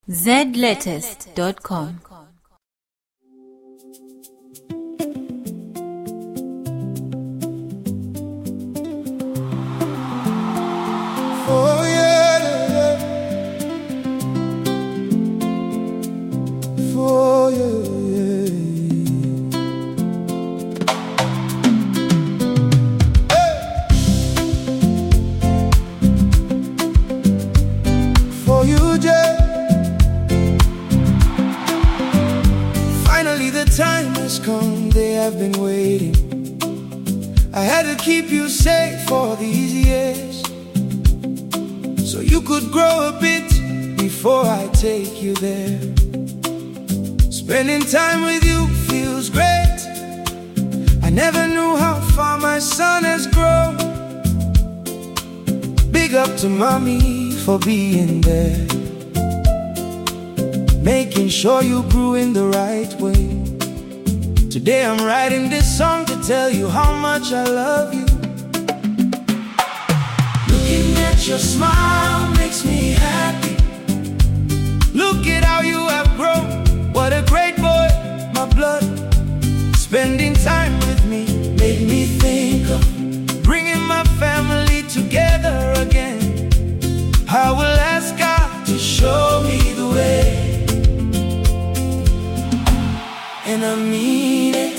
zlatest.com. Oh yeah, for you. For you, Jay. Finally the time has come, they have been waiting. I had to keep you safe for these years, so you could grow a bit before I take you there. Spending time with you feels great. I never knew how far my son has grown. Big up to mommy for being there, making sure you grew in the right way. Today I'm writing this song to tell you how much I love you. Looking at your smile makes me happy. Look at how you have grown. What a great boy, my blood. Spending time with me made me think of bringing my family together again. I will ask God to show me the way, and I mean it.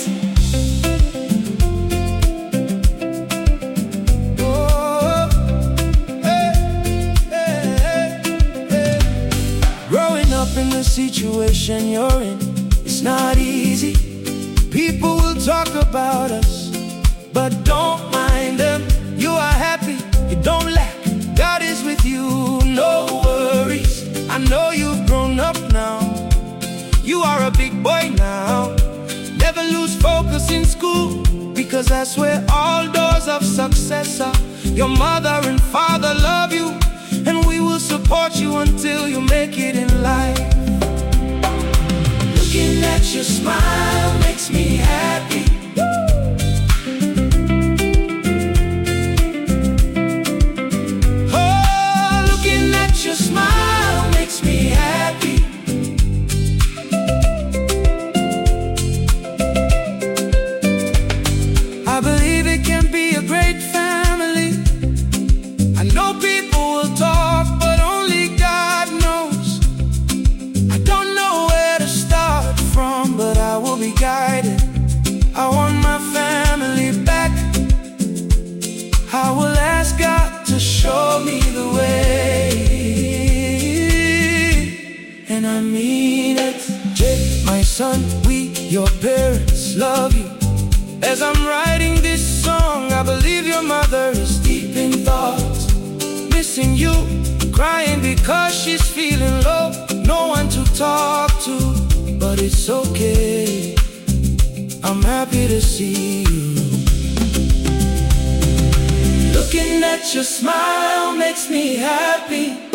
Oh, hey, hey, hey. Growing up in the situation you're in, it's not easy. People will talk about us, but don't mind them. You are happy, you don't lack. God is with you, no worries. I know you've grown up now. You are a big boy now. Never lose focus in school, because that's where all doors of success are. Your mother and father love you, and we will support you until you make it in life. Looking at your smile makes me happy. Oh, looking at your smile makes me happy. I believe it can be a great family. I know people will talk, but only God knows. I don't know where to start from, but I will be guided. I want my family back. I will ask God to show me the way, and I mean it. Jake, my son, we, your parents, love you. As I'm writing this song, I believe your mother is deep in thought, missing you, crying because she's feeling low. No one to talk to, but it's okay. I'm happy to see you. Looking at your smile makes me happy.